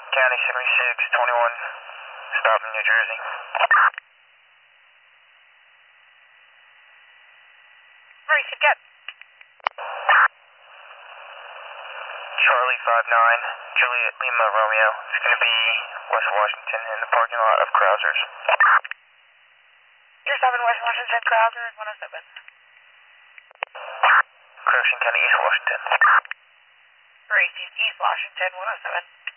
County 7621, stop in New Jersey. Where you get? Charlie 59, Juliet Lima Romeo. It's going to be West Washington in the parking lot of Krauser's. You're stopping West Washington, Krauser, 107. Croatian County, East Washington. Great, East Washington, 107.